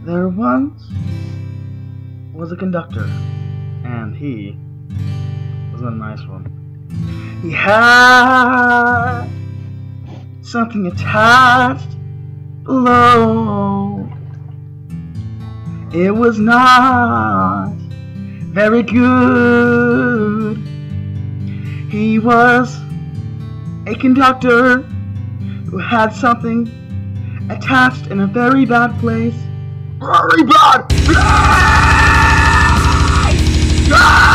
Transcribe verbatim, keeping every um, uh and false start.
There once was a conductor, and he was a nice one. He had something attached below. It was not very good. He was a conductor who had something attached in a very bad place. Very bad!